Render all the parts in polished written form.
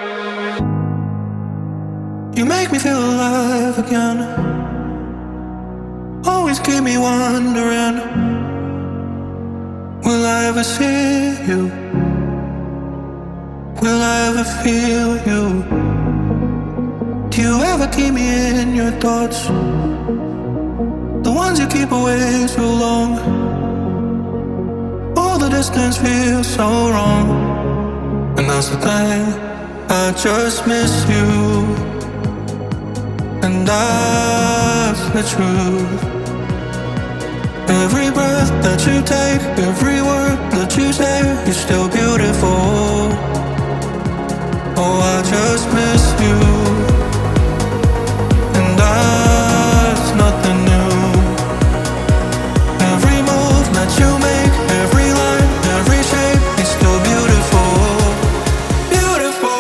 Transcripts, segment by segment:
You make me feel alive again. Always keep me wondering, will I ever see you? Will I ever feel you? Do you ever keep me in your thoughts? The ones you keep away so long. All the distance feels so wrong. And that's the thing, I just miss you. And that's the truth. Every breath that you take, every word that you say, you're still beautiful. Oh, I just miss you. And that's nothing new. Every move that you make, every line, every shape, it's still beautiful. Beautiful.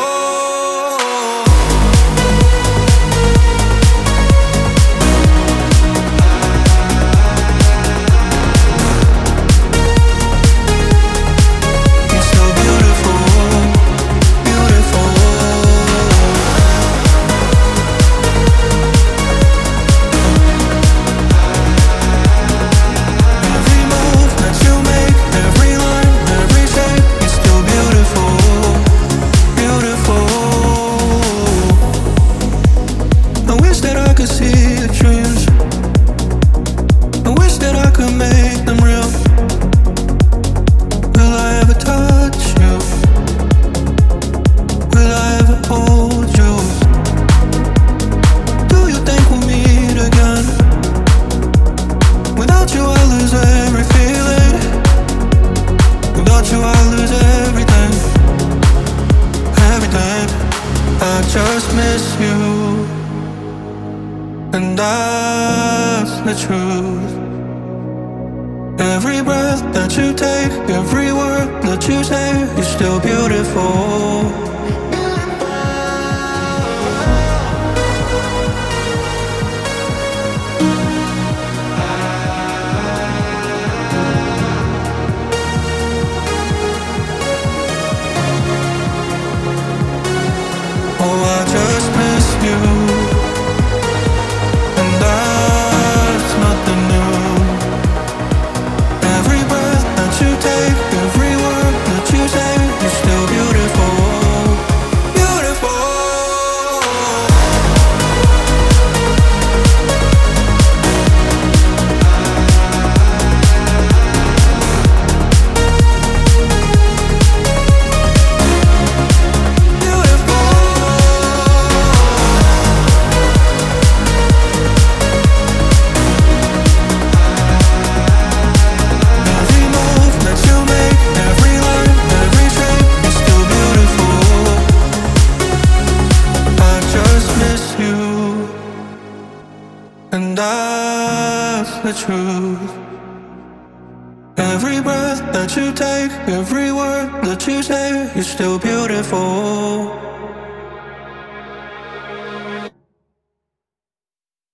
Just miss you, and that's the truth. Every breath that you take, every word that you say, you're still beautiful. Oh, I just miss you, and that's nothing new. Every breath that you take, every word that you say, you're still beautiful, beautiful. And that's the truth. Every breath that you take, every word that you say, you're still beautiful.